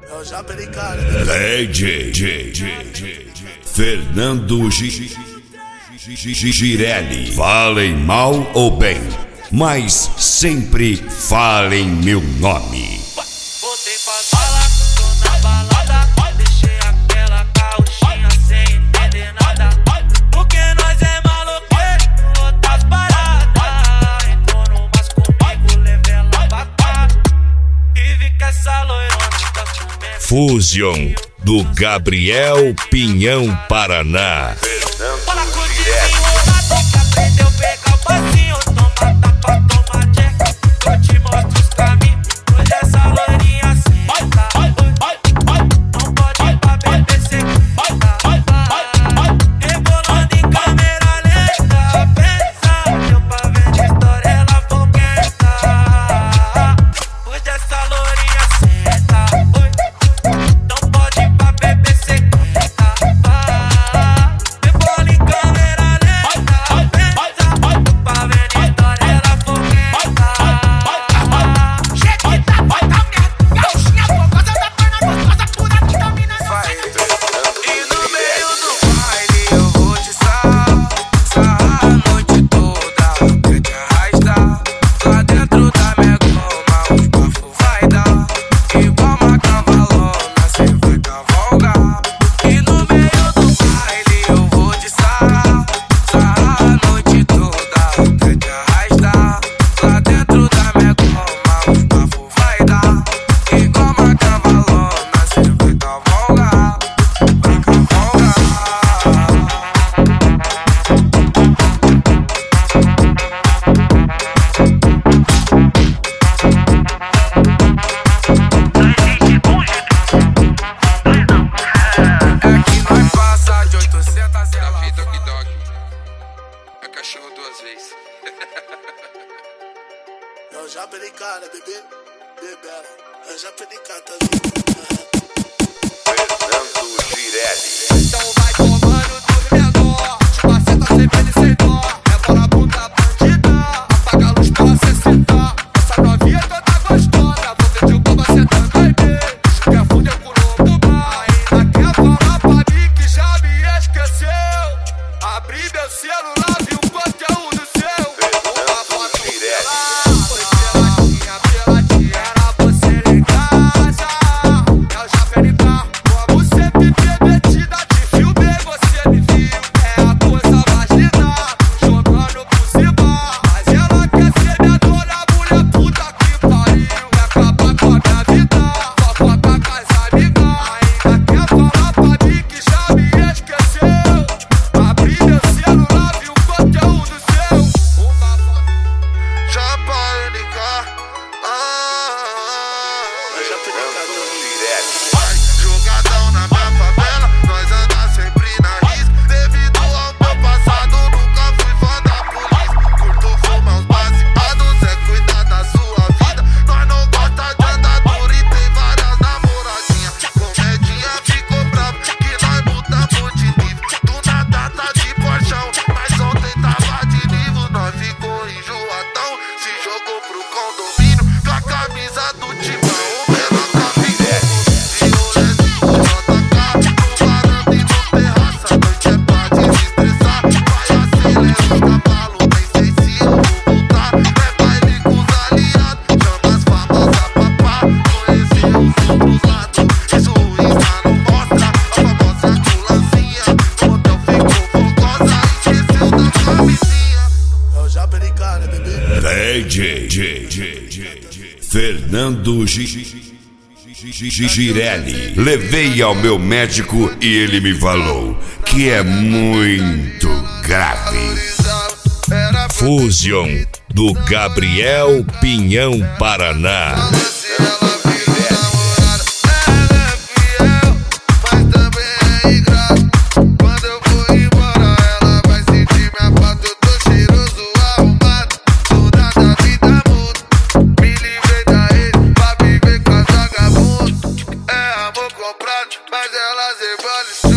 Eu já pedi cara. DJ Fernando Girelli. Falem mal ou bem, mas sempre falem meu nome. Voltei pra sala, tô na balada. Deixei aquela carruchinha sem entender nada. Porque nós é maloqueiro, outras paradas. Entrou no mas comigo, levei ela pra cá. E vi que essa loirona tá comendo. Fusion do Gabriel Pinhão, Paraná. Fala com o desenrolador que aprendeu a pegar o passinho. Toma tapa, toma check, eu te mostro os caminhos. Hoje essa loirinha senta, não pode pra beber sequita. Rebolando em câmera lenta, pensa, deu pra ver de história ela foguenta. Hoje essa loirinha senta, não pode pra beber sequita. Rebola em câmera lenta, pensa, deu pra ver de história ela foguenta. Chequita, vai dar merda, gauchinha fogosa da perna gostosa, pura vitamina não sai. E no meio do baile eu vou te sarrar a noite toda, quer te arrastar. Lá dentro da minha cama os bafos vai dar. Igual uma cavalona cê vai cavalgar. E no meio do baile eu vou te sarrar a noite toda, quer te arrastar. Lá dentro da minha cama os bafos vai dar. Igual uma cavalona cê vai cavalgar. Vai cavalgar. É que nós passa de 800 ela Davi Dog Dog. É cachorro duas vezes. Eu já pedi cara, bebê. Bebela. Eu já pedi cara, tá vendo? Fernando Girelli. Então vai tomando do menor. Tipo a seta sem pele sem dó. Rebola a bunda bandida. Apaga a luz pra ela se sentar. Essa novinha toda gostosa. Vou ver de boba sentando aí bem. Quer fuder com o louco do bar. Ainda quer falar pra mim que já me esqueceu. Abri meu celular, vi o conteúdo seu. Uma foto pelada. Peladinha, era você em casa. Eu já pedi cá. Como sempre metida de filme, você me viu. É a coisa mais linda, jogando por cima. Mas ela quer ser minha dona, mulher puta que pariu. Quer acabar com a minha vida, fofoca com as amigas. Ainda quer falar pra mim que já me esqueceu. Abri meu celular, vi o conteúdo seu. Uma foto. Já para ligar. Eu já pedi cara, tá vendo? Girelli. Vai, jogadão na minha favela. Nós anda sempre na risca. Devido ao meu passado, nunca fui fã da polícia. Curto fumar uns baseados, é cuidar da sua vida. Nós não gosta de andar duro e tem várias namoradinhas. Comedinha ficou brava que nós mudamos de nível. Do nada tá de porchão, mas ontem tava de nível. Nós ficou enjoadão, se jogou pro condomínio com a camisa do Timão. O menor tá Eu já pedi cara, bebê. DJ Fernando Girelli. Levei ao meu médico e ele me falou que é muito grave. Fusion do Gabriel Pinhão, Paraná. Mas ela se vale.